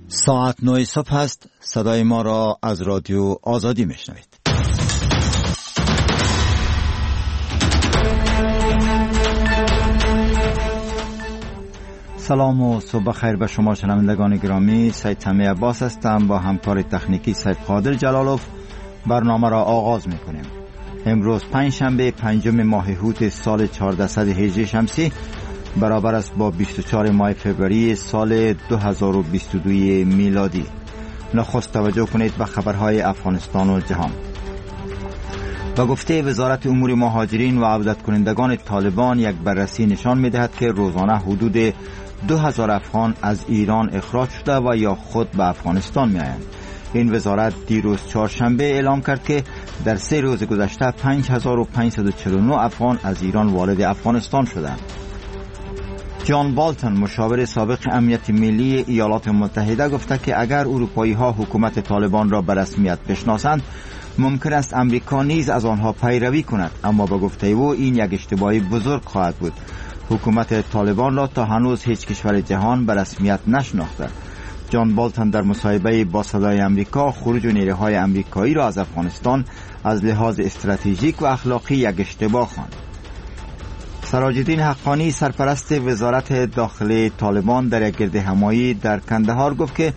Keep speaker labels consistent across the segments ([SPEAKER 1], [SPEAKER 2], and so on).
[SPEAKER 1] ساعت 9 صبح است. صدای ما را از رادیو آزادی میشنوید. سلام و صبح خیر به شما شنوندگان گرامی. سید سمی عباس هستم. با همکار تکنیکی سید قادر جلالوف برنامه را آغاز میکنیم. امروز پنجشنبه 5 ماه هوت سال 1418 شمسی برابر است با 24 ماه فوریه سال 2022 میلادی. نخست توجه کنید به خبرهای افغانستان و جهان. به گفته وزارت امور مهاجرین و عودت کنندگان طالبان، یک بررسی نشان می‌دهد که روزانه حدود 2000 افغان از ایران اخراج شده و یا خود به افغانستان می‌آیند. این وزارت دیروز چهارشنبه اعلام کرد که در 3 روز گذشته 5549 افغان از ایران وارد افغانستان شدند. جان بالتون، مشاور سابق امنیت ملی ایالات متحده، گفته که اگر اروپایی‌ها حکومت طالبان را به رسمیت بشناسند، ممکن است امریکا نیز از آنها پیروی کند، اما به گفته او این یک اشتباه بزرگ خواهد بود. حکومت طالبان را تا هنوز هیچ کشور جهان به رسمیت نشناخته. جان بالتون در مصاحبه با صدای امریکا خروج نیروهای امریکایی را از افغانستان از لحاظ استراتژیک و اخلاقی یک اشتباه خواند. سراج‌الدین حقانی، سرپرست وزارت داخلی طالبان، در یک گردهمایی در کندهار گفت که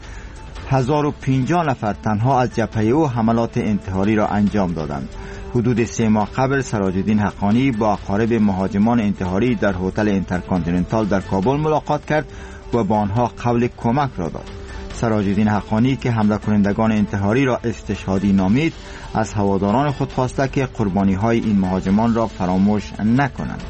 [SPEAKER 1] 1050 نفر تنها از جبهه او حملات انتحاری را انجام دادند. حدود 3 ماه قبل سراج‌الدین حقانی با اقارب مهاجمان انتحاری در هتل اینترکانتیننتال در کابل ملاقات کرد و با آنها قول کمک را داد. سراج‌الدین حقانی که حمله کنندگان انتحاری را استشهادی نامید، از هواداران خود خواسته که قربانی‌های این مهاجمان را فراموش نکنند.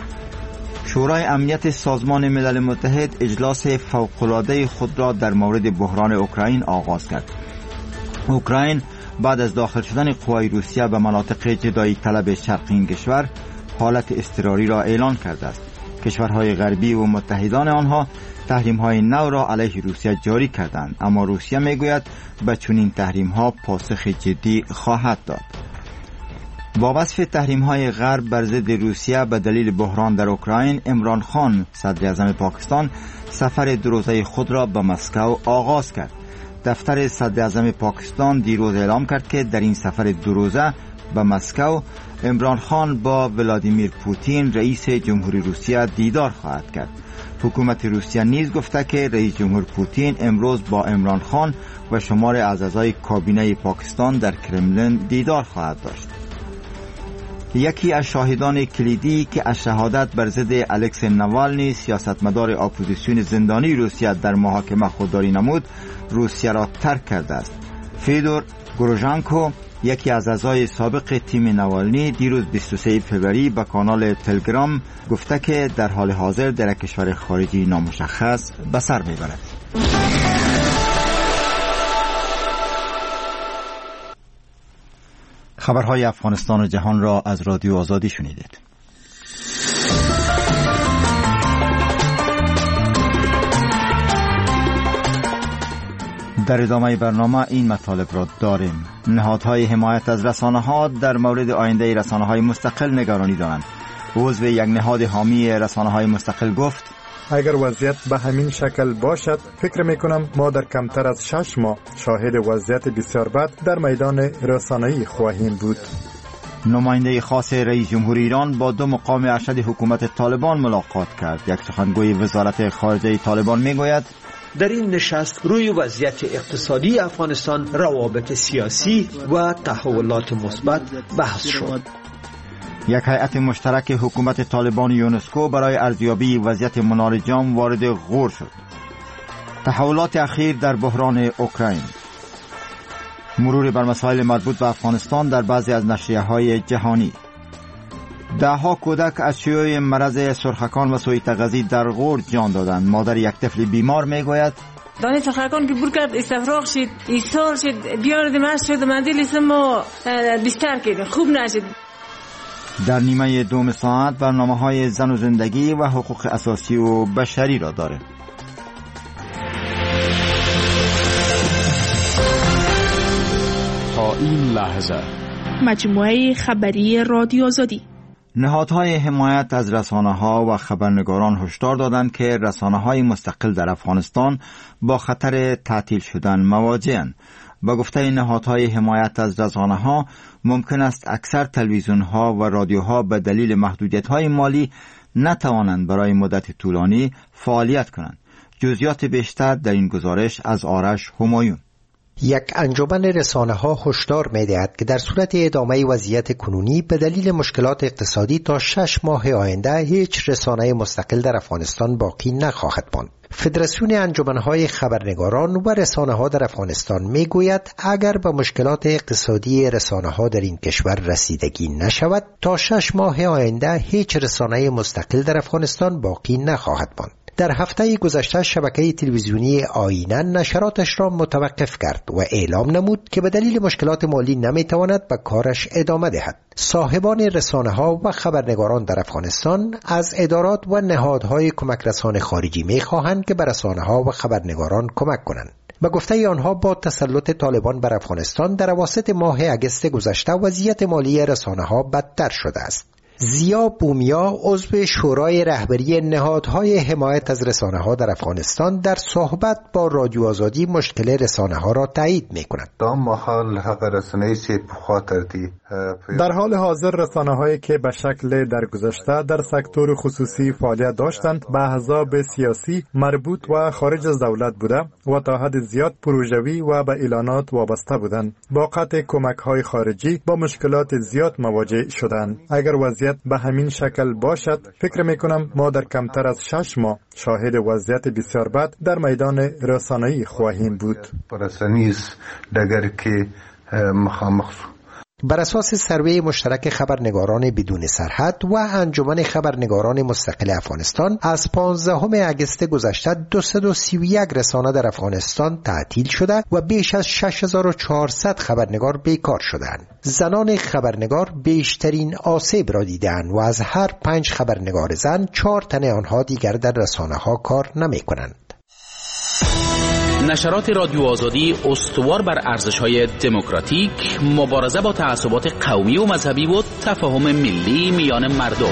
[SPEAKER 1] شورای امنیت سازمان ملل متحد اجلاس فوق‌العاده خود را در مورد بحران اوکراین آغاز کرد. اوکراین بعد از داخل شدن قوای روسیه به مناطق جدایی طلب شرقی این کشور حالت اضطراری را اعلان کرده است. کشورهای غربی و متحدان آنها تحریم‌های نو را علیه روسیه جاری کردند، اما روسیه میگوید به چنین تحریم‌ها پاسخ جدی خواهد داد. با وصف تحریم‌های غرب بر ضد روسیه به دلیل بحران در اوکراین، عمران خان صدر اعظم پاکستان سفر 2 روزه خود را به مسکو آغاز کرد. دفتر صدر اعظم پاکستان دیروز اعلام کرد که در این سفر 2 روزه به مسکو عمران خان با ولادیمیر پوتین رئیس جمهوری روسیه دیدار خواهد کرد. حکومت روسیه نیز گفته که رئیس جمهور پوتین امروز با عمران خان و شمار از اعضای کابینه پاکستان در کرملین دیدار خواهد داشت. یکی از شاهدان کلیدی که از شهادت بر ضد الکسی نوالنی، سیاستمدار اپوزیسیون زندانی روسیه، در محاکمه خودداری نمود، روسیه را ترک کرده است. فیدور گروژانکو، یکی از اعضای سابق تیم نوالنی، دیروز 23 فوریه به کانال تلگرام گفته که در حال حاضر در کشور خارجی نامشخص به سر میبرد. خبرهای افغانستان و جهان را از رادیو آزادی شنیدید. در ادامه برنامه این مطالب را داریم. نهادهای حمایت از رسانه‌ها در مورد آینده رسانه‌های مستقل نگرانی دارند. عضو یک نهاد حامی رسانه‌های مستقل گفت:
[SPEAKER 2] اگر وضعیت به همین شکل باشد، فکر میکنم ما در کمتر از 6 ماه شاهد وضعیت بسیار بد در میدان رسانه‌ای خواهیم بود.
[SPEAKER 1] نماینده خاص رئیس جمهور ایران با 2 مقام ارشد حکومت طالبان ملاقات کرد. یک سخنگوی وزارت خارجه طالبان میگوید:
[SPEAKER 3] در این نشست روی وضعیت اقتصادی افغانستان، روابط سیاسی و تحولات مثبت بحث شد.
[SPEAKER 1] یک هیئت مشترک حکومت طالبان و یونسکو برای ارزیابی وضعیت منار جام وارد غور شد. تحولات اخیر در بحران اوکراین. مرور بر مسائل مربوط به افغانستان در بعضی از نشریه‌های جهانی. 10 کودک از شیوع مرض سرخکان و سوء تغذیه در غور جان دادند. مادر یک طفل بیمار میگوید:
[SPEAKER 4] دانی سرخکان که بور کرد، استفراغ شد، ایستار شد، بیار دمشق شد، مندیل اسم ما بستر کرد، خوب نشد.
[SPEAKER 1] در نیمه دوم ساعت برنامه‌های زن و زندگی و حقوق اساسی و بشری را داره.
[SPEAKER 5] تا این لحظه
[SPEAKER 6] مجموعه خبری رادیو آزادی.
[SPEAKER 1] نهادهای حمایت از رسانه‌ها و خبرنگاران هشدار دادند که رسانه‌های مستقل در افغانستان با خطر تعطیل شدن مواجه‌اند. با گفته نهادهای حمایت از رسانه‌ها ممکن است اکثر تلویزیون‌ها و رادیوها به دلیل محدودیت‌های مالی نتوانند برای مدت طولانی فعالیت کنند. جزئیات بیشتر در این گزارش از آرش همایون.
[SPEAKER 5] یک انجمن رسانه‌ها هشدار می‌دهد که در صورت ادامه وضعیت کنونی به دلیل مشکلات اقتصادی تا 6 ماه آینده هیچ رسانه مستقل در افغانستان باقی نخواهد ماند. فدراسیون انجمن‌های خبرنگاران و رسانه‌ها در افغانستان می‌گوید اگر به مشکلات اقتصادی رسانه‌ها در این کشور رسیدگی نشود تا 6 ماه آینده هیچ رسانه مستقل در افغانستان باقی نخواهد ماند. در هفته گذشته شبکه تلویزیونی آینه نشراتش را متوقف کرد و اعلام نمود که به دلیل مشکلات مالی نمیتواند به کارش ادامه دهد. صاحبان رسانه‌ها و خبرنگاران در افغانستان از ادارات و نهادهای کمک رسان خارجی می‌خواهند که به رسانه‌ها و خبرنگاران کمک کنند. به گفته آنها با تسلط طالبان بر افغانستان در اواسط ماه اگست گذشته وضعیت مالی رسانه‌ها بدتر شده است. زیا بومیا عضو شورای رهبری نهادهای حمایت از رسانه‌ها در افغانستان در صحبت با رادیو آزادی مشکل رسانه‌ها را تایید می‌کند.
[SPEAKER 2] در حال حاضر رسانه‌هایی که به شکل درگذشته در سکتور خصوصی فعالیت داشتند به احزاب سیاسی مربوط و خارج از دولت بوده و تا حد زیاد پروژوی و به اعلانات وابسته بودند. با قطع کمک‌های خارجی با مشکلات زیاد مواجه شدند. اگر وضعیت به همین شکل باشد فکر میکنم ما در کمتر از 6 ماه شاهد وضعیت بسیار بد در میدان رسانه‌ای خواهیم بود.
[SPEAKER 5] بر اساس سروی مشترک خبرنگاران بدون سرحد و انجمن خبرنگاران مستقل افغانستان از 15 اگست گذشته 231 رسانه در افغانستان تعطیل شده و بیش از 6400 خبرنگار بیکار شدند. زنان خبرنگار بیشترین آسیب را دیدند و از هر 5 خبرنگار زن 4 تن آنها دیگر در رسانه‌ها کار نمی‌کنند.
[SPEAKER 6] نشرات رادیو آزادی استوار بر ارزش‌های دموکراتیک، مبارزه با تعصبات قومی و مذهبی و تفاهم ملی میان مردم.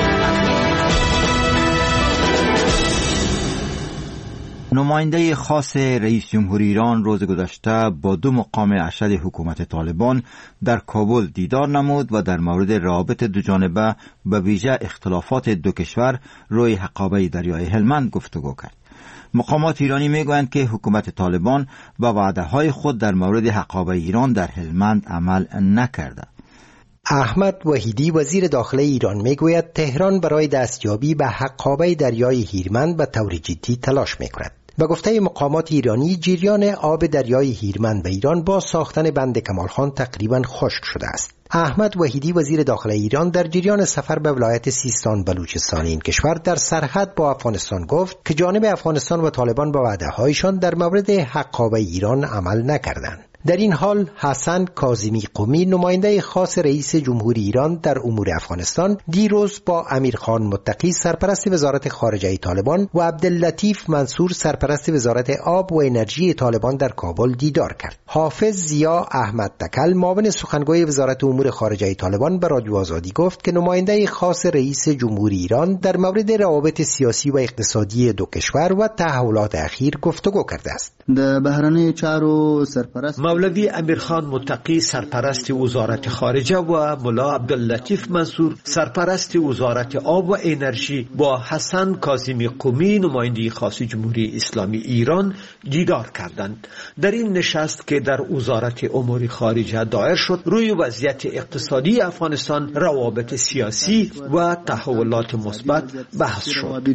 [SPEAKER 1] نماینده خاص رئیس جمهوری ایران روز گذشته با 2 مقام ارشد حکومت طالبان در کابل دیدار نمود و در مورد روابط دوجانبه به ویژه اختلافات دو کشور روی حقابه دریای هلمند گفتگو کرد. مقامات ایرانی میگویند که حکومت طالبان با وعده‌های خود در مورد حقابه ایران در هلمند عمل نکرده.
[SPEAKER 5] احمد وحیدی وزیر داخله ایران میگوید تهران برای دستیابی به حقابه دریای هیرمند به طور جدی تلاش میکند. به گفته مقامات ایرانی جریان آب دریای هیرمند به ایران با ساختن بند کمال خان تقریبا خشک شده است. احمد وحیدی وزیر داخله ایران در جریان سفر به ولایت سیستان بلوچستان این کشور در سرحد با افغانستان گفت که جانب افغانستان و طالبان با وعده‌هایشان در مورد حقابه ایران عمل نکردند. در این حال حسن کاظمی قمی نماینده خاص رئیس جمهوری ایران در امور افغانستان دیروز با امیرخان متقی سرپرست وزارت خارجه طالبان و عبداللطیف منصور سرپرست وزارت آب و انرژی طالبان در کابل دیدار کرد. حافظ زیا احمد تکل معاون سخنگوی وزارت امور خارجه طالبان به رادیو آزادی گفت که نماینده خاص رئیس جمهوری ایران در مورد روابط سیاسی و اقتصادی دو کشور و تحولات اخیر گفتگو کرده است.
[SPEAKER 7] د بهرنی چارو سرپرست
[SPEAKER 3] مولوی امیرخان متقی سرپرست وزارت خارجه و ملا عبداللطیف منصور سرپرست وزارت آب و انرژی با حسن کاظمی قمی نماینده خاص جمهوری اسلامی ایران دیدار کردند. در این نشست که در وزارت امور خارجه دایر شد روی وضعیت اقتصادی افغانستان، روابط سیاسی و تحولات مثبت بحث شد.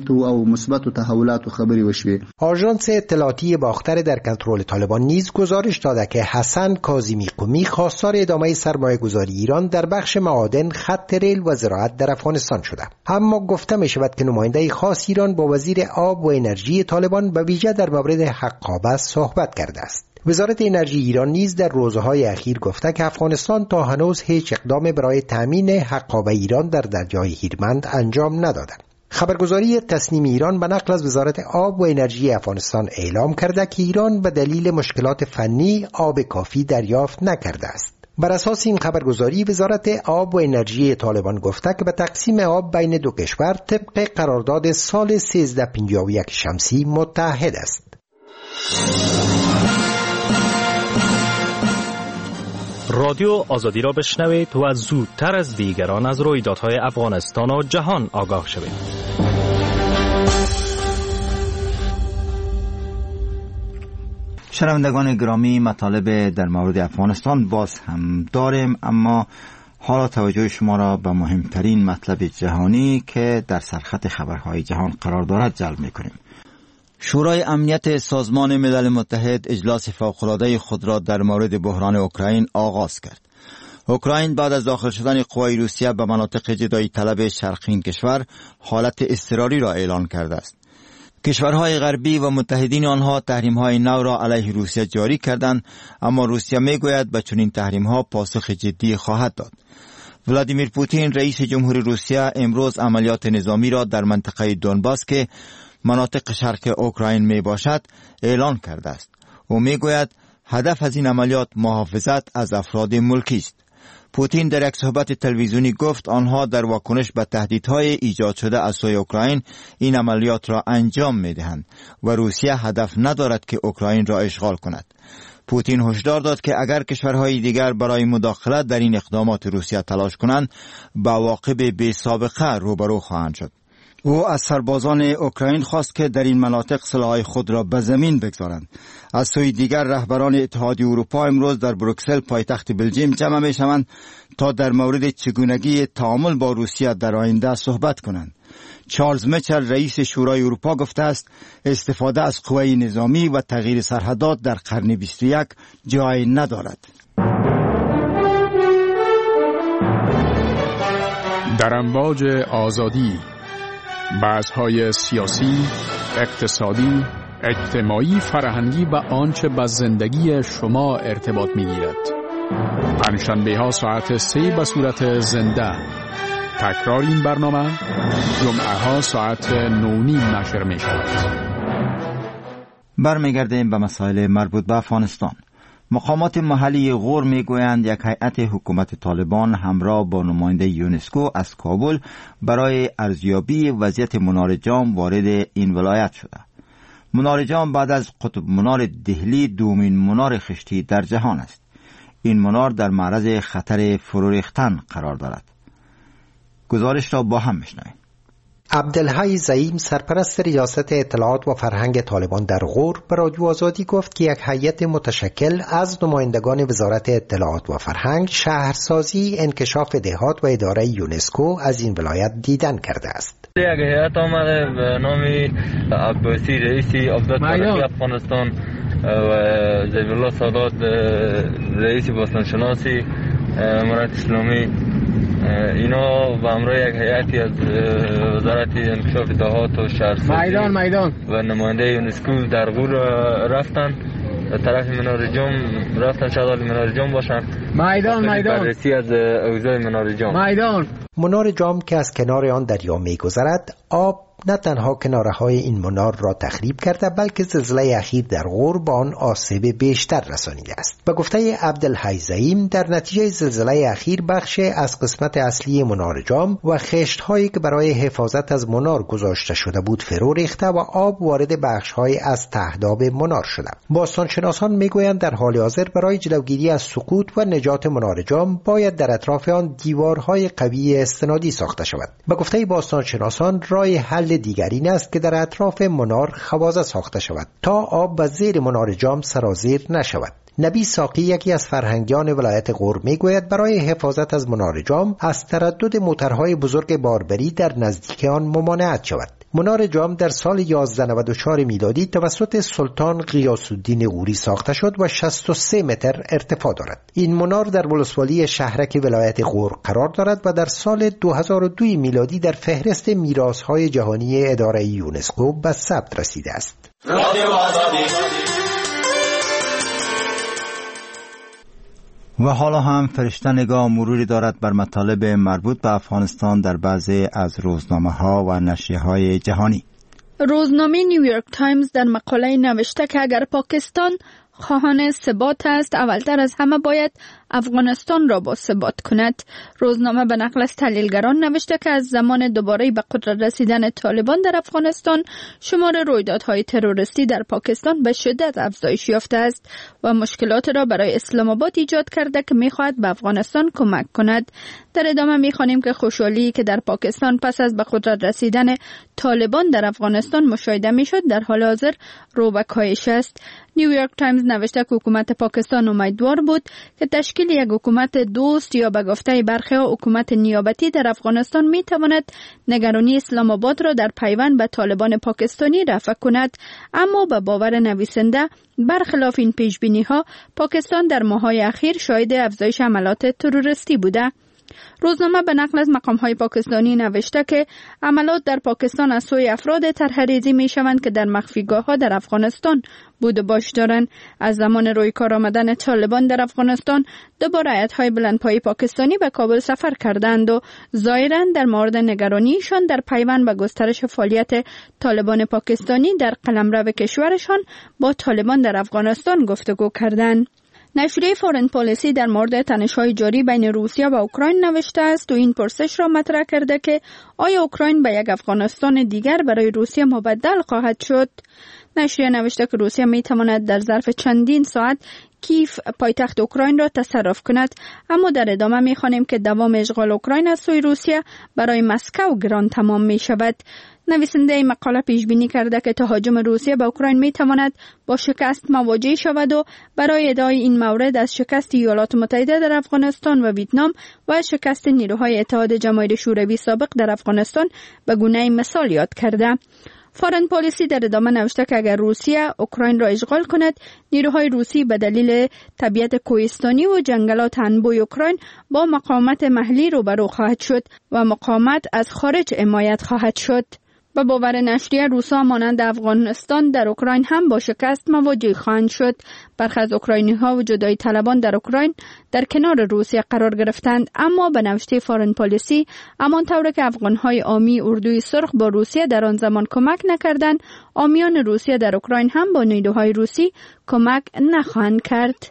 [SPEAKER 5] آژانس اطلاعاتی باختر در کنترل طالبان نیز گزارش داده که حسن کاظمی قمی خواستار ادامه سرمایه‌گذاری ایران در بخش معادن، خط ریل و زراعت در افغانستان شده. اما گفته می شود که نماینده خاص ایران با وزیر آب و انرژی طالبان به ویژه در مورد حقابه صحبت کرده است. وزارت انرژی ایران نیز در روزهای اخیر گفته که افغانستان تا هنوز هیچ اقدام برای تامین حقابه ایران در دریای هیرمند انجام نداده. خبرگزاری تسنیم ایران به نقل از وزارت آب و انرژی افغانستان اعلام کرده که ایران به دلیل مشکلات فنی آب کافی دریافت نکرده است. بر اساس این خبرگزاری وزارت آب و انرژی طالبان گفته که به تقسیم آب بین دو کشور طبق قرارداد سال 1351 شمسی متحد است.
[SPEAKER 8] رادیو آزادی را بشنوید و زودتر از دیگران از رویدادهای افغانستان و جهان آگاه شوید.
[SPEAKER 1] شنوندگان گرامی، مطالب در مورد افغانستان باز هم داریم، اما حالا توجه شما را به مهمترین مطلب جهانی که در سرخط خبرهای جهان قرار دارد جلب می‌کنیم. شورای امنیت سازمان ملل متحد اجلاس فوق‌العاده خود را در مورد بحران اوکراین آغاز کرد. اوکراین بعد از داخل شدن قوای روسیه به مناطق جدایی طلب شرقی این کشور حالت اضطراری را اعلان کرده است. کشورهای غربی و متحدین آنها تحریم‌های نو را علیه روسیه جاری کردند، اما روسیه میگوید به چنین تحریم‌ها پاسخ جدی خواهد داد. ولادیمیر پوتین رئیس جمهور روسیه امروز عملیات نظامی را در منطقه دونباس که مناطق شرق اوکراین می باشد اعلان کرده است. او می گوید هدف از این عملیات محافظت از افراد ملکی است. پوتین در یک صحبت تلویزیونی گفت آنها در واکنش به تهدیدهای ایجاد شده از سوی اوکراین این عملیات را انجام می دهند و روسیه هدف ندارد که اوکراین را اشغال کند. پوتین هشدار داد که اگر کشورهای دیگر برای مداخلت در این اقدامات روسیه تلاش کنند با عواقب بی سابقه روبرو خواهند شد. او از سربازان اوکراین خواست که در این مناطق سلاح‌های خود را به زمین بگذارند. از سوی دیگر رهبران اتحادیه اروپا امروز در بروکسل پایتخت بلژیم جمع می‌شوند تا در مورد چگونگی تعامل با روسیه در آینده صحبت کنند. چارلز میچل رئیس شورای اروپا گفته است استفاده از قوای نظامی و تغییر سرحدات در قرن 21 جای ندارد.
[SPEAKER 9] در امواج آزادی، بحث‌های سیاسی، اقتصادی، اجتماعی، فرهنگی و آنچه به زندگی شما ارتباط می‌گیرد. پنجشنبه‌ها ساعت 3 به صورت زنده. تکرار این برنامه جمعه‌ها ساعت 9:30 نشر می‌شود.
[SPEAKER 1] برمیگردیم به مسائل مربوط به افغانستان. مقامات محلی غور میگویند یک هیئت حکومت طالبان همراه با نماینده یونسکو از کابل برای ارزیابی وضعیت منار جام وارد این ولایت شده. منار جام بعد از قطب منار دهلی دومین منار خشتی در جهان است. این منار در معرض خطر فرو ریختن قرار دارد. گزارش را با هم میشنویم.
[SPEAKER 5] عبدالحی زعیم سرپرست ریاست اطلاعات و فرهنگ طالبان در غور به رادیو آزادی گفت که یک هیئت متشکل از نمایندگان وزارت اطلاعات و فرهنگ، شهرسازی، انکشاف دهات و اداره یونسکو از این ولایت دیدن کرده است.
[SPEAKER 10] یک هیئت آمده به نام عباسی رئیس عبدت تاریخی افغانستان و زیب الله سادات رئیس باستانشناسی امارت اسلامی، اینا به همراه یک هیئتی از وزارت انکشاف دهات و شهرسازی و نماینده یونسکو در غور رفتن طرف منار جام رفتن شغال منار جام باشن بررسی از اوضاع منار جام.
[SPEAKER 5] منار جام که از کنار آن دریا می‌گذرد، آب نه تنها کناره‌های این منار را تخریب کرده بلکه زلزله اخیر در غور با آن آسیب بیشتر رسانیده است. به گفته عبدالحی زعیم، در نتیجه زلزله اخیر بخش از قسمت اصلی منار جام و خشت‌هایی که برای حفاظت از منار گذاشته شده بود فرو ریخته و آب وارد بخش‌های از تهداب منار شده. باستانشناسان میگویند در حال حاضر برای جلوگیری از سقوط و نجات منار جام باید در اطراف آن دیوارهای قوی استنادی ساخته شود. به گفته باستانشناسان راه حل دیگری این است که در اطراف منار خوازه ساخته شود تا آب به زیر منار جام سرازیر نشود. نبی ساقی یکی از فرهنگیان ولایت غور میگوید برای حفاظت از منار جام از تردد موترهای بزرگ باربری در نزدیک آن ممانعت شود. منار جام در سال 1194 میلادی توسط سلطان غیاث الدین غوری ساخته شد و 63 متر ارتفاع دارد. این منار در ولسوالی شهرک ولایت غور قرار دارد و در سال 2002 میلادی در فهرست میراث‌های جهانی اداره یونسکو به ثبت رسیده است.
[SPEAKER 1] و حالا هم فرشته نگاه مروری دارد بر مطالب مربوط به افغانستان در بعضی از روزنامه‌ها و نشریه‌های جهانی.
[SPEAKER 11] روزنامه نیویورک تایمز در مقاله نوشته که اگر پاکستان خواهان ثبات است، اولتر از همه باید افغانستان را باثبات کند. روزنامه به نقل از تحلیلگران نوشته که از زمان دوباره به قدرت رسیدن طالبان در افغانستان شمار رویدادهای تروریستی در پاکستان به شدت افزایش یافته است و مشکلات را برای اسلام آباد ایجاد کرده که می‌خواهد به افغانستان کمک کند. در ادامه می‌خوانیم که خوشحالی که در پاکستان پس از به قدرت رسیدن طالبان در افغانستان مشاهده می‌شد در حال حاضر رو به کاهش است. نیویورک تایمز نوشته که حکومت پاکستان امیدوار بود که تشکیل یک حکومت دوست یا به گفته برخی ها حکومت نیابتی در افغانستان می‌تواند نگرانی اسلام آباد را در پیوند به طالبان پاکستانی رفع کند، اما به باور نویسنده برخلاف این پیش‌بینی‌ها پاکستان در ماه‌های اخیر شاهد افزایش حملات تروریستی بوده. روزنامه به نقل از مقام‌های پاکستانی نوشته که عملات در پاکستان از سوی افراد طرح‌ریزی می‌شوند که در مخفیگاه‌ها در افغانستان بود و باش دارند. از زمان روی کار آمدن طالبان در افغانستان دوباره هیئت‌های بلندپایه پاکستانی به کابل سفر کردند و ظاهراً در مورد نگرانیشان در پیوند به گسترش فعالیت طالبان پاکستانی در قلمرو کشورشان با طالبان در افغانستان گفتگو کردند. نشریه فورن پالیسی در مورد تنش‌های جاری بین روسیه و اوکراین نوشته است و این پرسش را مطرح کرده که آیا اوکراین به یک افغانستان دیگر برای روسیه مبدل خواهد شد؟ نشریه نوشته که روسیه می‌تواند در ظرف چندین ساعت کیف پایتخت اوکراین را تصرف کند، اما در ادامه می‌خوانیم که دوام اشغال اوکراین از سوی روسیه برای مسکو گران تمام می‌شود. نویسنده این مقاله پیش بینی کرده که تهاجم روسیه به اوکراین می‌تواند با شکست مواجه شود و برای ادعای این مورد از شکست ایالات متحده در افغانستان و ویتنام و از شکست نیروهای اتحاد جماهیر شوروی سابق در افغانستان به گونه مثال یاد کرده. فورن پالیسی در ادامه نوشته که اگر روسیه اوکراین را اشغال کند، نیروهای روسی به دلیل طبیعت کوهستانی و جنگلات انبوی اوکراین با مقاومت محلی روبرو خواهد شد و مقاومت از خارج حمایت خواهد شد. به باور نشریه روسا مانند افغانستان در اوکراین هم با شکست مواجه خواهند شد. برخی از اوکراینی‌ها و جدایی طلبان در اوکراین در کنار روسیه قرار گرفتند، اما به نوشته فورن پالیسی همانطور که افغان‌های عامی اردوی سرخ با روسیه در آن زمان کمک نکردند، عامیان روسیه در اوکراین هم با نیروهای روسی کمک نخواهند کرد.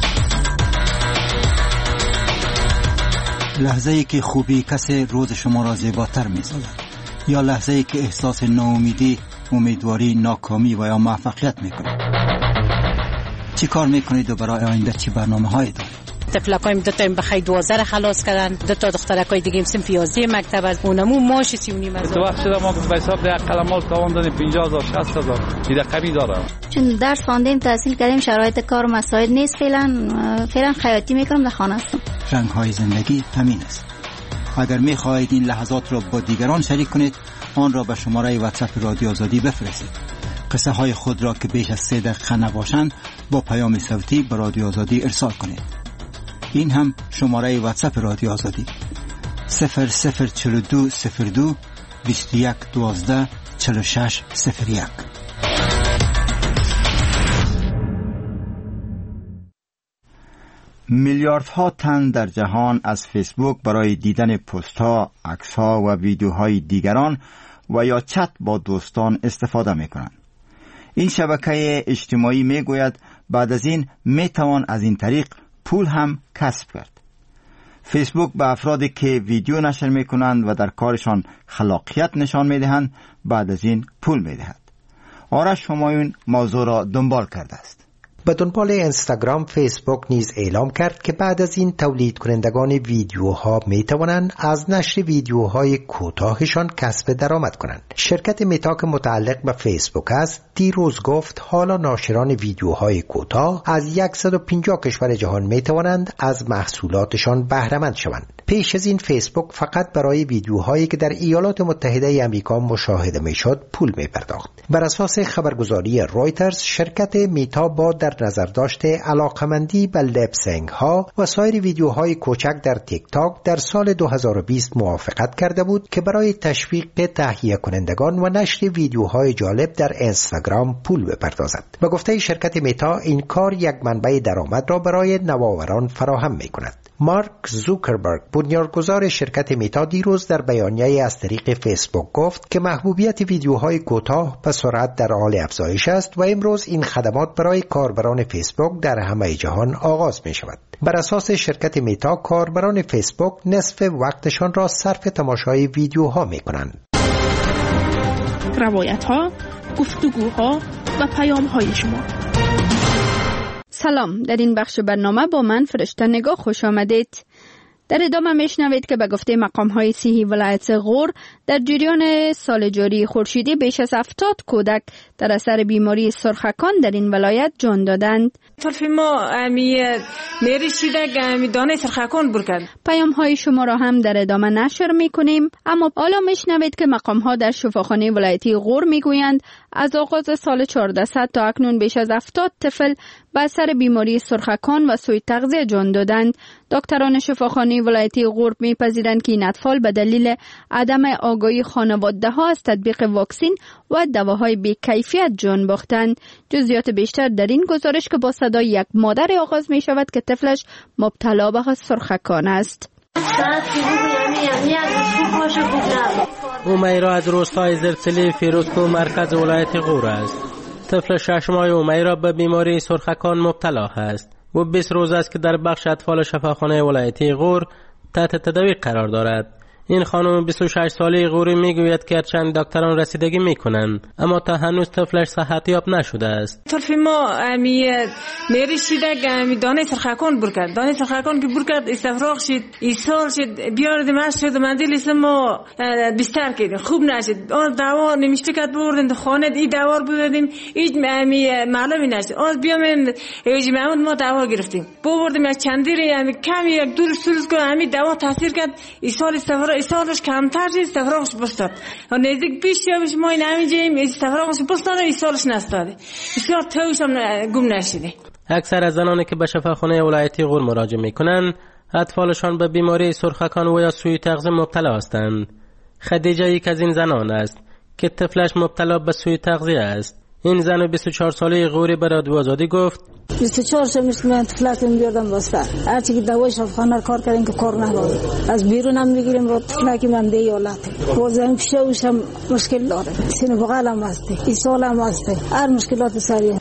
[SPEAKER 1] لحظه‌ای که خوبی کسی روز شما را زیباتر می‌سازد، یا لحظه‌ای که احساس ناامیدی، امیدواری، ناکامی و یا موفقیت میکنید. چی کار میکنید و برای آینده چی برنامه‌هایی دارید؟
[SPEAKER 12] تفلکایم دو تا بخای 12 خلاص کردن، دو تا دخترکای دیگه صنف 11 مکتب از اونمو ماش 39
[SPEAKER 13] تو وقت شده ما به حساب ده قلمال تاوان دادیم 50000 60000 این رقمی داره.
[SPEAKER 14] چون درس خواندیم تحصیل کردیم شرایط کار مساعد نیست، فعلا خیاطی میکنم در خانه هستم.
[SPEAKER 1] رنگ‌های زندگی همین است. اگر می‌خواهید این لحظات را با دیگران شریک کنید، آن را به شماره واتساپ رادیو آزادی بفرستید. قصه های خود را که بیش از 3 دقیقه نباشند با پیام صوتی به رادیو آزادی ارسال کنید. این هم شماره واتساپ رادیو آزادی 004202 2112 4601. میلیاردها تن در جهان از فیسبوک برای دیدن پست‌ها، عکس‌ها و ویدیوهای دیگران و یا چت با دوستان استفاده می‌کنند. این شبکه اجتماعی می‌گوید بعد از این می‌توان از این طریق پول هم کسب کرد. فیسبوک به افرادی که ویدیو نشر می‌کنند و در کارشان خلاقیت نشان می‌دهند بعد از این پول می‌دهد. آرش همایون موضوع را دنبال کرده است.
[SPEAKER 5] به دنبال اینستاگرام، فیسبوک نیز اعلام کرد که بعد از این تولید کنندگان ویدیوها می توانند از نشر ویدیوهای کوتاهشان کسب درآمد کنند. شرکت متا که متعلق به فیسبوک است دیروز گفت حالا ناشران ویدیوهای کوتاه از 150 کشور جهان می توانند از محصولاتشان بهره مند شوند. پیش از این فیسبوک فقط برای ویدیوهایی که در ایالات متحده آمریکا مشاهده میشد پول می پرداخت. بر اساس خبرگزاری رویترز، شرکت متا با در نظر داشته علاقمندی به لپسینگ ها و سایر ویدیوهای کوچک در تیک تاک در سال 2020 موافقت کرده بود که برای تشویق تهیه کنندگان و نشر ویدیوهای جالب در اینستاگرام پول بپردازد. به گفته شرکت متا این کار یک منبع درآمد را برای نوآوران فراهم می کند. مارک زوکربرگ بنیانگذار شرکت میتا دیروز در بیانیه‌ای از طریق فیسبوک گفت که محبوبیت ویدیوهای کوتاه به سرعت در حال افزایش است و امروز این خدمات برای کاربران فیسبوک در همه جهان آغاز می شود. بر اساس شرکت میتا، کاربران فیسبوک نصف وقتشان را صرف تماشای ویدیوها می کنند.
[SPEAKER 15] روایت‌ها، گفتگوها و پیام‌های شما.
[SPEAKER 11] سلام، در این بخش برنامه با من فرشته نگاه خوش آمدید. در ادامه میشنوید که به گفته مقام‌های صحی ولایت غور در جریان سال جاری خورشیدی بیش از 70 کودک در اثر بیماری سرخکان در این ولایت جان دادند.
[SPEAKER 4] طرف ما میرسیده که دانه سرخکان برکن.
[SPEAKER 11] پیام‌های شما را هم در ادامه نشر می‌کنیم، اما حالا میشنوید که مقام‌ها در شفاخانه ولایتی غور میگویند از آغاز سال 1400 تا اکنون بیش از 70 طفل به اثر بیماری سرخکان و سوء تغذیه جان دادند. دکتران شفاخانه ولایتی غور میپذیرند که این اطفال به دلیل عدم آگاهی خانواده‌ها از تطبیق واکسن و دواهای بی‌کیفیت جان باختند. جزئیات بیشتر در این گزارش که با صدای یک مادر آغاز می شود که طفلش مبتلا به سرخکان است.
[SPEAKER 16] امیرا از روستای زرتلی فیروزکو مرکز ولایت غور است. طفل 6 ماهه امیرا به بیماری سرخکان مبتلا است و 20 روز است که در بخش اطفال شفاخانه ولایتی غور تحت تداوی قرار دارد. این خانم 26 ساله غوری میگوید که چند دکتران رسیدگی میکنند اما تا هنوز طفلش صحتیاب نشده است.
[SPEAKER 4] طرف ما میرسیده که دانه سرخکان برکرد. دانه سرخکان که برکرد استفراغ شد، ایسال شد، بیارد ماست شد، مندیل اسم ما بستر کردیم، خوب نشد. آن دوا نمیشته کد بردیم خانه ای دوا بردیم، هیچ معلومی نشد. آن بیامن ایجی محمود ما دوا گرفتیم. بردیم از چندیری کمی یک دور سلس که همین دوا تاثیر کرد. ایسال استفراغ ایسالش کمتر شد، استفراغش بستاد. و نزدیک 20 روز ما این همینجیم استفراغش بستاد و ایسالش نستاده. بسیار توش هم گم نشده.
[SPEAKER 16] اکثر از زنانی که به شفاخانه ولایتی غور مراجعه میکنند اطفالشان به بیماری سرخکان و یا سوء تغذیه مبتلا هستند. خدیجه یک از این زنان است که طفلش مبتلا به سوء تغذیه است. این زن 24 ساله غوری به رادیو آزادی گفت
[SPEAKER 17] 24 سالش من طفلاتم بیاردم واسه هرچی که دوای شفاخانه کار کردیم که کار نکنه از بیرون هم میگیریم و طفلاکی من دی حالت وزن پیشش هم مشکل داره سینه بغل هم هسته ایسال هم هسته هر مشکلات سریه.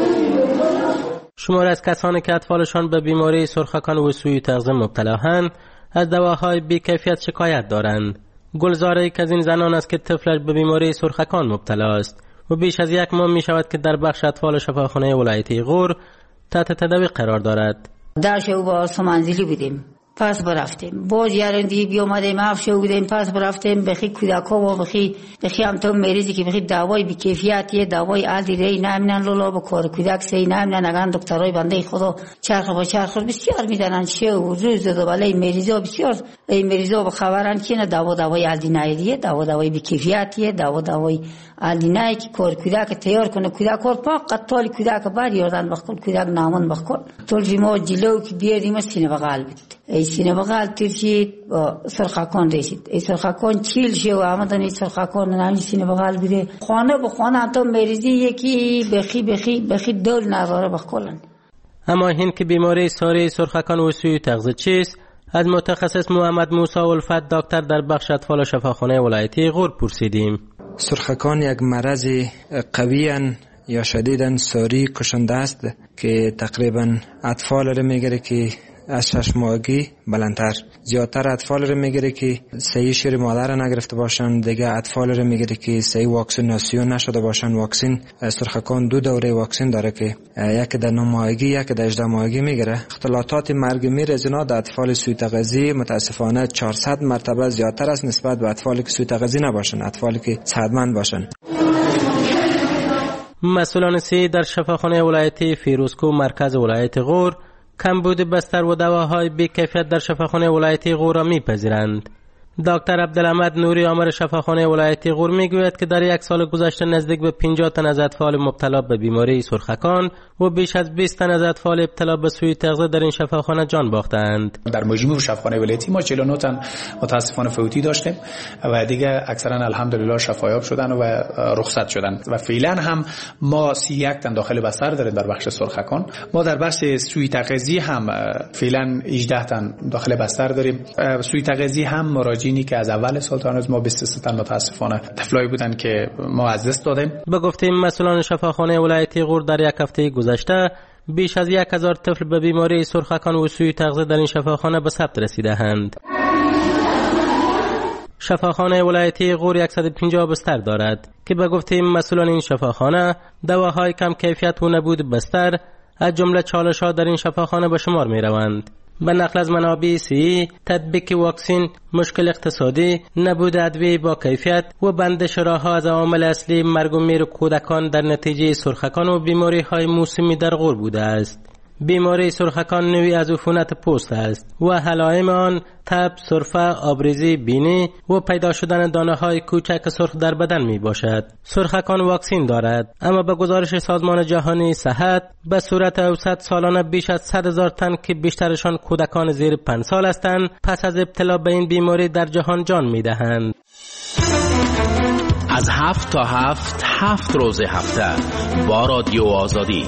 [SPEAKER 16] شمار از کسانی که اطفالشان به بیماری سرخکان و سوء تغذیه مبتلااند از دواهای بی‌کیفیت شکایت دارند. گلزاره یک از این زنان است که طفلش به بیماری سرخکان مبتلا است و بیش از 1 ماه می شود که در بخش اطفال شفاخانه ولایتی غور تحت تداوی قرار دارد.
[SPEAKER 18] در شو با سمنزلی بودیم، پس برفتیم باز یارن دیگه بیامدیم افشو بودیم، پس برفتیم بخی کودکا و بخی هم تو مریضی که بخی دوای بی کیفیتیه دوای عادی ری نمیدن لولا بکار کودک سی نمیدن اگر دکترای بنده خدا چرخ با چرخ بسیار میدنن چه و روز دو بالای مریضا بسیار این مریضا به خبرن که نه دوای عادی نه دوای بی کیفیتیه دوای عادی نه که کار کودک تیار کنه کودک کار فقط طال کودک بر یاردن بخون کودک نامون بخون طول ما جلو که بیاردیم سینه بغل بود ای سینه بغل ترشید با سرخکان رسید ای سرخکان چیل شو آمدن ای سرخکان نمی سینه بغل بوده خانه به خانه تا مریضی یکی بخی دل نظاره بخولن.
[SPEAKER 16] اما این که بیماری ساری سرخکان و سوء تغذیه چیست از متخصص محمد موسی الفت دکتر در بخش اطفال شفاخانه ولایتی غور پرسیدیم.
[SPEAKER 19] سرخکان یک مرض قویاً یا شدیداً ساری کشنده است که تقریباً اطفال را میگیره که از 6 ماهگی بلندتر زیادتر اطفال رو میگیره که صحیح شیر مادر نگرفته باشن دیگه اطفال رو میگیره که صحیح واکسیناسیون نشده باشن. واکسن سرخکان 2 دوره واکسن داره که یک در 9 ماهگی یک در 18 ماهگی میگیره. اختلالات مرگ میر از اینا در اطفال سوء تغذیه متاسفانه 400 مرتبه زیادتر است نسبت به اطفالی که سوء تغذیه نباشن اطفالی که صحتمند باشن.
[SPEAKER 16] مسئولان صحی در شفاخانه ولایتی فیروزکو مرکز ولایت غور کمبود بستر و دواهای بی‌کیفیت در شفاخانه ولایتی غور را می‌پذیرند. دکتر عبدالحمد نوری آمر شفاخانه ولایتی غور میگوید که در یک سال گذشته نزدیک به 50 تن از اطفال مبتلا به بیماری سرخکان و بیش از 20 تن از اطفال ابتلا به سوء تغذیه در این شفاخانه جان باختند.
[SPEAKER 20] در مجموع شفاخانه ولایتی ما 49 تن متاسفانه فوتی داشتیم و دیگه اکثرا الحمدلله شفایاب شدن و رخصت شدن و فعلا هم ما 31 تن داخل بستر داریم در بخش سرخکان. ما در بخش سوء تغذیه هم فعلا 18 تن داخل بستر داریم. سوء تغذیه هم مراجعینی که از اول سال تا هنوز ما 23 تن متاسفانه طفلایی بودن که ما از دست دادیم.
[SPEAKER 16] به گفته مسئولان شفاخانه ولایتی غور در یک هفته گذشته بیش از 1000 طفل به بیماری سرخکان و سوء تغذیه در این شفاخانه به ثبت رسیده‌اند. شفاخانه ولایتی غور 150 بستر دارد که به گفته مسئولان این شفاخانه دواهای کم کیفیت و نبود بستر از جمله چالش‌ها در این شفاخانه به شمار می‌روند. به نقل از منابع سی، تطبیق واکسین، مشکل اقتصادی، نبود ادویه با کیفیت و بندش راه‌ها از عوامل اصلی مرگ و میر کودکان در نتیجه سرخکان و بیماری‌های موسمی در غور بوده است. بیماری سرخکان نوعی از عفونت پوست است و علائم آن تب، سرفه، آبریزی بینی و پیدا شدن دانه‌های کوچک سرخ در بدن می باشد. سرخکان واکسین دارد، اما به گزارش سازمان جهانی صحت به صورت اوسط سالانه بیش از 100,000 تن که بیشترشان کودکان زیر 5 سال هستند پس از ابتلا به این بیماری در جهان جان می دهند.
[SPEAKER 6] از 7 تا 7 روز هفته با رادیو آزادی.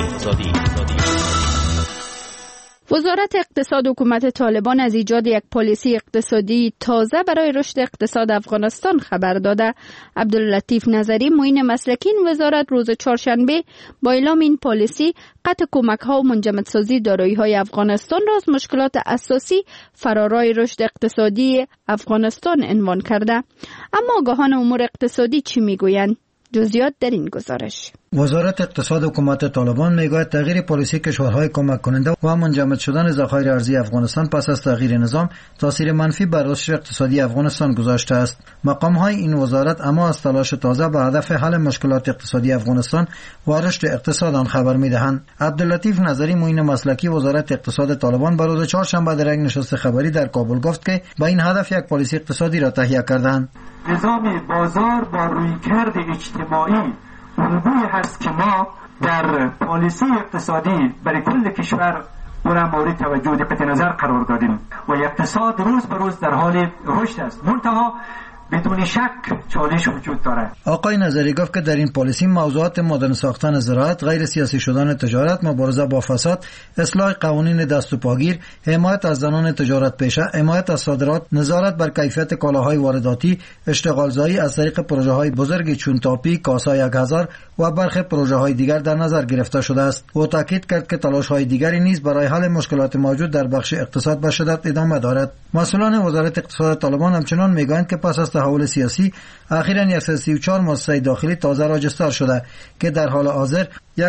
[SPEAKER 11] وزارت اقتصاد حکومت طالبان از ایجاد یک پالیسی اقتصادی تازه برای رشد اقتصاد افغانستان خبر داده. عبداللطیف نظری معین مسلکی این وزارت روز چهارشنبه با اعلام این پالیسی قطع کمک‌ها و منجمدسازی دارایی‌های افغانستان را از مشکلات اساسی فرارای رشد اقتصادی افغانستان عنوان کرده. اما آگاهان امور اقتصادی چی میگویند؟ جزئیات در این گزارش.
[SPEAKER 21] وزارت اقتصاد حکومت طالبان میگوید تغییر پالیسی کشورهای کمک کننده و منجمد شدن ذخایر ارزی افغانستان پس از تغییر نظام تاثیر منفی بر رشد اقتصادی افغانستان گذاشته است. مقام‌های این وزارت اما از تلاش تازه به هدف حل مشکلات اقتصادی افغانستان و رشد اقتصاد آن خبر می‌دهند. عبداللطیف نظری معین مسلکی وزارت اقتصاد طالبان بر روز چهارشنبه در یک نشست خبری در کابل گفت که با این هدف یک پالیسی اقتصادی را تهیه کردند.
[SPEAKER 22] نظام بازار با رویکرد اجتماعی الگویی هست که ما در پالیسی اقتصادی برای کل کشور او را مورد توجه و دقت نظر قرار دادیم و اقتصاد روز به روز در حال رشد است. منتها بدون شک چالش وجود دارد.
[SPEAKER 21] آقای نظری گفت که در این پالیسی موضوعات مدرن ساختن زراعت، غیر سیاسی شدن تجارت، مبارزه با فساد، اصلاح قوانین دست و پاگیر، حمایت از زنان تجارت پیشه، حمایت از صادرات، نظارت بر کیفیت کالاهای وارداتی، اشتغالزایی از طریق پروژه‌های بزرگی چون تاپی، کاسا 1000 و برخی پروژه‌های دیگر در نظر گرفته شده است. او تاکید کرد که تلاش‌های دیگری نیز برای حل مشکلات موجود در بخش اقتصاد به شدت ادامه دارد. مسئولان وزارت اقتصاد طالبان همچنان میگویند که پس از تحول سیاسی اخیراً 134 مؤسسه داخلی تازه راجستر شده که در حال حاضر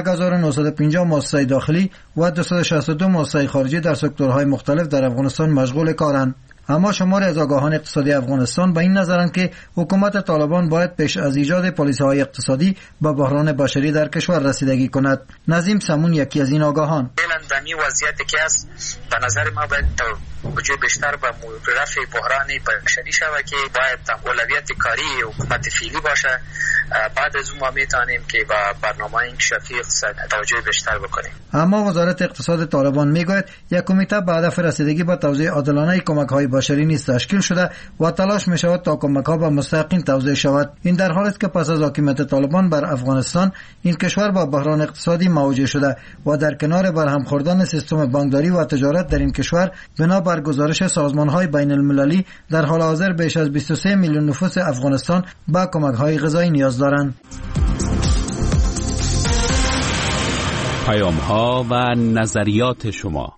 [SPEAKER 21] 1950 مؤسسه داخلی و 262 مؤسسه خارجی در سکتورهای مختلف در افغانستان مشغول کارند. اما شماری از آگاهان اقتصادی افغانستان به این نظرند که حکومت طالبان باید پیش از ایجاد پالیسی‌های اقتصادی به بحران بشری در کشور رسیدگی کند. نظیم سمون یکی از این آگاهان.
[SPEAKER 23] در این وضعیتی که است به نظر ما باید توجه بیشتر به رفع بحران بشری شود که باید اولویت کاری حکومت فعلی باشه. بعد از اون ما میتونیم که با برنامه انکشافی اقتصاد توجه بیشتر بکنیم.
[SPEAKER 21] اما وزارت اقتصاد طالبان میگوید یک کمیته به هدف رسیدگی به توزیع عادلانه کمک‌های بشری نیز تشکیل شده و تلاش می‌شود تا کمک‌ها به مستحقین توزیع شود. این در حالی است که پس از حاکمیت طالبان بر افغانستان این کشور با بحران اقتصادی مواجه شده و در کنار برهم خوردن سیستم بانکداری و تجارت در این کشور بنا بر گزارش سازمان‌های بین‌المللی در حال حاضر بیش از 23 میلیون نفوس افغانستان به کمک‌های غذایی نیاز دارند.
[SPEAKER 6] پیام‌ها و نظریات شما.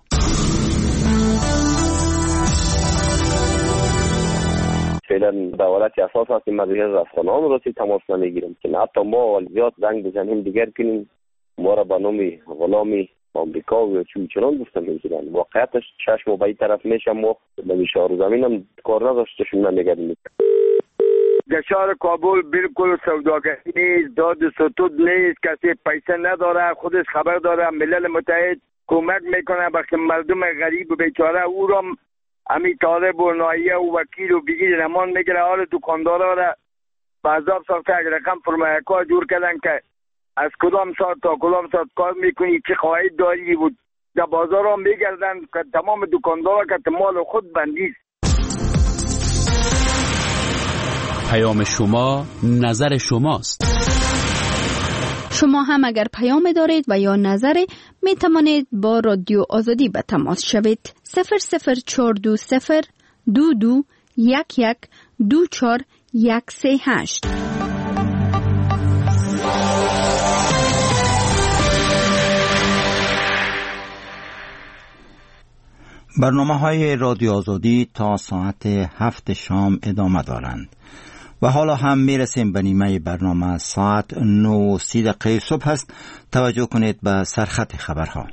[SPEAKER 24] فعلا دولت اساس است که مدیریت رسانه‌ها را تماس نمیگیریم که حتی ما زیاد زنگ بزنیم دیگر کنیم ما را به نام غلامی آمریکا و چون گفتن میگیرن. واقعیتش چشم و به این طرف میشم ما به شهر زمین هم کار نداشتشون نمیگردیم.
[SPEAKER 25] گشار کابل بالکل سوداگری نیست، داد ستود نیست، کسی پیسه نداره، خودش خبر داره، ملل متحد کمک میکنه به مردم غریب و بیچاره او را امی طالب و نایه و وکیل و بگیر نمان میگیره. حال دکاندارا را به عذاب سال که رقم فرمایه کار جور کردن که از کدام ساعت تا کدام ساعت کار میکنی، چه قواعد داری بود. در بازار هم میگردن که تمام دکاندارا که مال خود بندیست.
[SPEAKER 6] پیام شما نظر شماست.
[SPEAKER 11] شما هم اگر پیام دارید و یا نظری می توانید با رادیو آزادی به تماس شوید. 00420 22 11 24 138.
[SPEAKER 1] برنامه‌های رادیو آزادی تا ساعت 7 شام ادامه دارند. و حالا هم میرسیم به نیمه برنامه. ساعت 9:30 صبح است. توجه کنید به سرخط خبرها.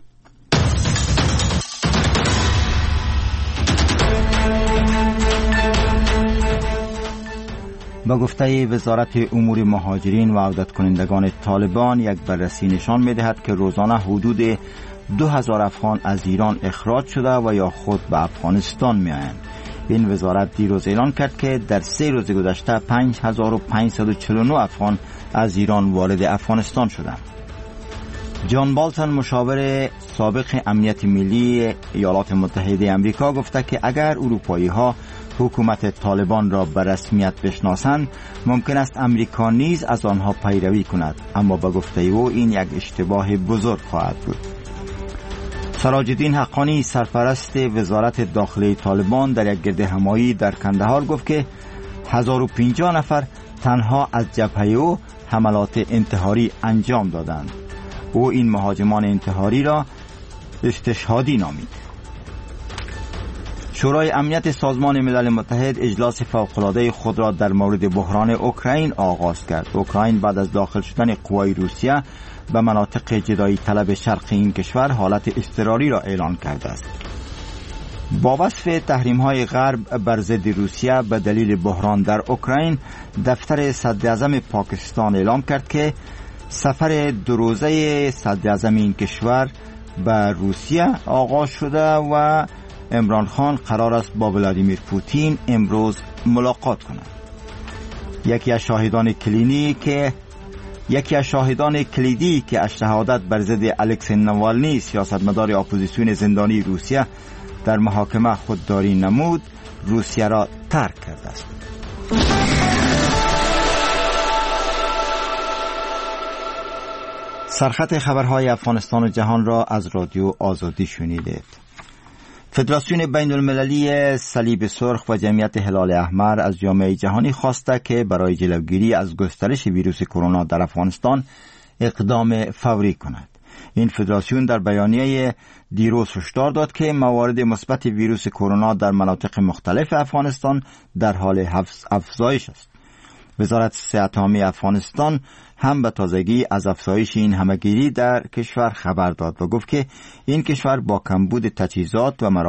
[SPEAKER 1] با گفته وزارت امور مهاجرین و عودت کنندگان طالبان، یک بررسی نشان می‌دهد که روزانه حدود 2000 افغان از ایران اخراج شده و یا خود به افغانستان می‌آیند. این وزارت دیروز اعلان کرد که در 3 روز گذشته 5549 افغان از ایران وارد افغانستان شدند. جان بالتون، مشاور سابق امنیت ملی ایالات متحده آمریکا، گفته که اگر اروپایی‌ها حکومت طالبان را به رسمیت بشناسند، ممکن است امریکا نیز از آنها پیروی کند، اما به گفته او این یک اشتباه بزرگ خواهد بود. سراج الدین حقانی، سرپرست وزارت داخلی طالبان، در یک گردهمایی در کندهار گفت که 1050 نفر تنها از جبهه او حملات انتحاری انجام دادند. او این مهاجمان انتحاری را استشهادی نامید. شورای امنیت سازمان ملل متحد اجلاس فوق‌العاده خود را در مورد بحران اوکراین آغاز کرد. اوکراین بعد از داخل شدن قوای روسیه به مناطق جدایی طلب شرقی این کشور حالت اضطراری را اعلان کرده است. با وصف تحریم‌های غرب بر ضد روسیه به دلیل بحران در اوکراین، دفتر صدراعظم پاکستان اعلام کرد که سفر 2 روزه صدراعظم این کشور به روسیه آغاز شده و عمران خان قرار است با ولادیمیر پوتین امروز ملاقات کند. یکی از شاهدان کلیدی که از شهادت بر ضد الکسی نوالنی، سیاستمدار اپوزیسیون زندانی روسیه، در محاکمه خودداری نمود، روسیه را ترک کرده است. سرخط خبرهای افغانستان و جهان را از رادیو آزادی شنیدید. فدراسیون بین المللی صلیب سرخ و جمعیت هلال احمر از جامعه جهانی خواسته که برای جلوگیری از گسترش ویروس کرونا در افغانستان اقدام فوری کند. این فدراسیون در بیانیه دیروز هشدار داد که موارد مثبت ویروس کرونا در مناطق مختلف افغانستان در حال افزایش است. وزارت صحت عامه افغانستان هم به تازگی از افزایش این همهگیری در کشور خبر داد و گفت که این کشور با کمبود تجهیزات و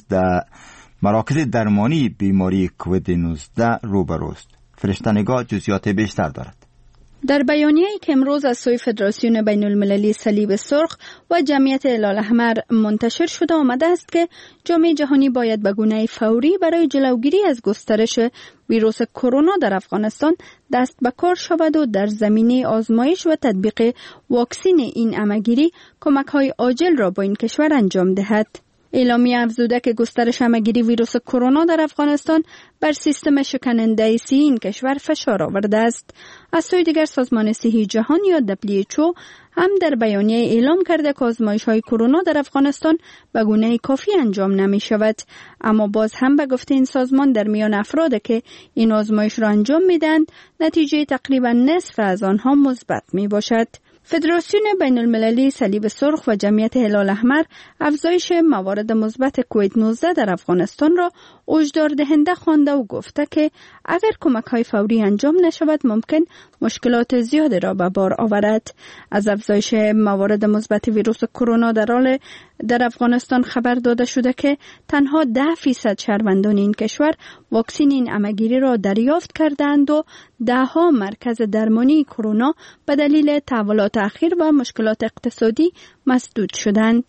[SPEAKER 1] مراکز درمانی بیماری کووید 19 روبروست. فرشته نگاه جزئیات بیشتر دارد.
[SPEAKER 11] در بیانیه‌ای که امروز از سوی فدراسیون بین المللی صلیب سرخ و جمعیت هلال احمر منتشر شده آمده است که جامعه جهانی باید به گونه فوری برای جلوگیری از گسترش ویروس کرونا در افغانستان دست به کار شود و در زمینه آزمایش و تطبیق واکسین این همهگیری کمک‌های عاجل را با این کشور انجام دهد. اعلامیه افزوده که گسترش همهگیری ویروس کرونا در افغانستان بر سیستم شکننده صحی این کشور فشار آورده است. از سوی دیگر سازمان صحی جهان یا WHO هم در بیانیه اعلام کرده که آزمایش‌های کرونا در افغانستان به گونه کافی انجام نمی شود، اما باز هم به گفته این سازمان در میان افراد که این آزمایش را انجام میدهند نتیجه تقریبا نصف از آنها مثبت می باشد. فدراسیون بین المللی صلیب سرخ و جمعیت هلال احمر افزایش موارد مثبت کووید 19 در افغانستان را هشدار دهنده خوانده و گفته که اگر کمک‌های فوری انجام نشود ممکن مشکلات زیادی را به بار آورد. از افزایش موارد مثبت ویروس کرونا در افغانستان خبر داده شده که تنها 10% شهروندان این کشور واکسن این همهگیری را دریافت کردند و 10 مرکز درمانی کرونا به دلیل تحولات اخیر و مشکلات اقتصادی مسدود شدند.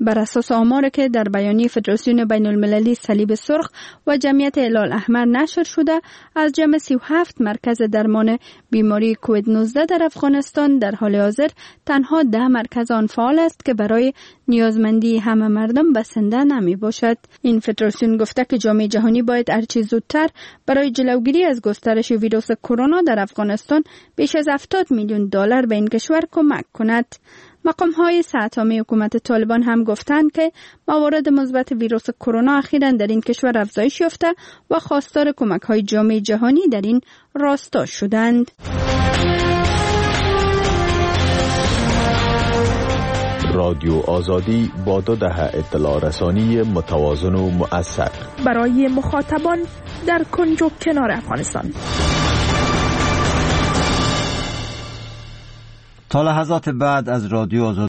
[SPEAKER 11] بر اساس آماری که در بیانیه فدراسیون بین المللی صلیب سرخ و جمعیت هلال احمر نشر شده، از جمع 37 مرکز درمان بیماری کووید 19 در افغانستان در حال حاضر تنها 10 مرکز آن فعال است که برای نیازمندی همه مردم بسنده نمی باشد. این فدراسیون گفته که جامعه جهانی باید هرچه زودتر برای جلوگیری از گسترش ویروس کرونا در افغانستان بیش از $70 میلیون به این کشور کمک کند. مقام‌های سه‌عامه حکومت طالبان هم گفتند که موارد مثبت ویروس کرونا اخیراً در این کشور افزایش یافته و خواستار کمک‌های جامعه جهانی در این راستا شدند.
[SPEAKER 2] رادیو آزادی با 2 دهه اطلاع رسانی متوازن و مؤثر
[SPEAKER 15] برای مخاطبان در کنج و کنار افغانستان.
[SPEAKER 1] تا لحظات بعد از رادیو آزادی